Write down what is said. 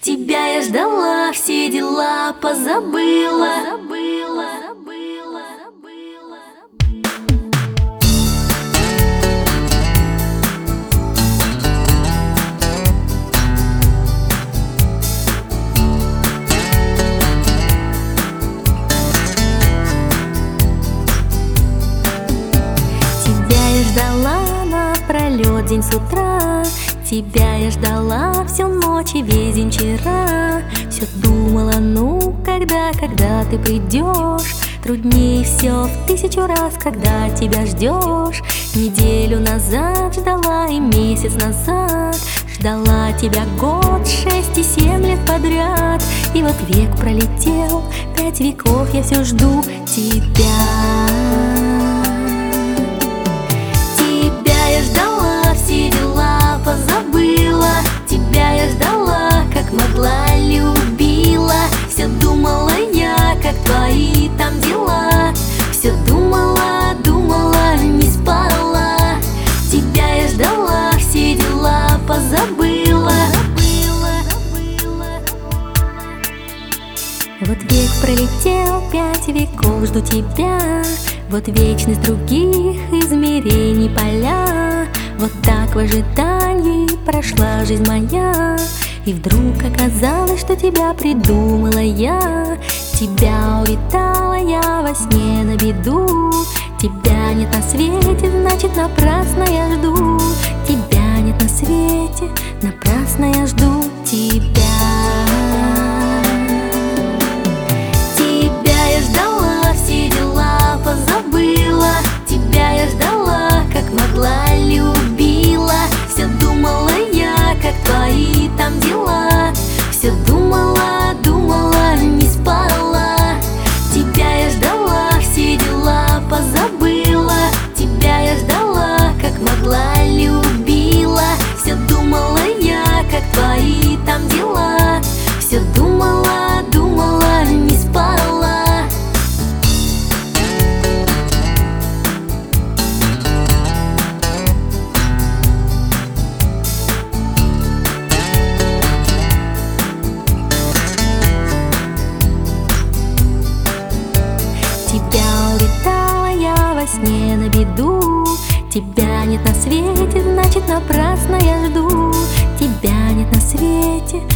Тебя я ждала, все дела позабыла. Тебя я ждала напролет день с утра. Тебя я ждала всю ночь и весь день вчера. Все думала, ну, когда ты придешь. Труднее все в 1000 раз, когда тебя ждешь. Неделю назад ждала и месяц назад. Ждала тебя год, 6 и 7 лет подряд. И вот век пролетел, 5 веков я все жду тебя. Тебя я ждала, все дела позабыла. Тебя я ждала, как могла, любила. Все думала я, как твои там дела. Все думала, не спала. Тебя я ждала, все дела позабыла. Вот век пролетел, 5 веков жду тебя. Вот вечность других измерений поля. Вот так в ожидании прошла жизнь моя. И вдруг оказалось, что тебя придумала я. Тебя увидала я во сне на беду. Тебя нет на свете, значит напрасно я жду. Тебя нет на свете, напрасно я жду тебя. Тебя я ждала, все дела позабыла. Тебя я ждала, как могла, любила. Все думала я, как твои там дела. Все думала, не спала. Тебя я ждала, все дела позабыла. Тебя я ждала, как могла, любила. Все думала я, как твои там дела. Все думала, не спала. Тебя улетала я во сне на беду. Тебя нет на свете, значит напрасно я жду. Тебя нет на свете,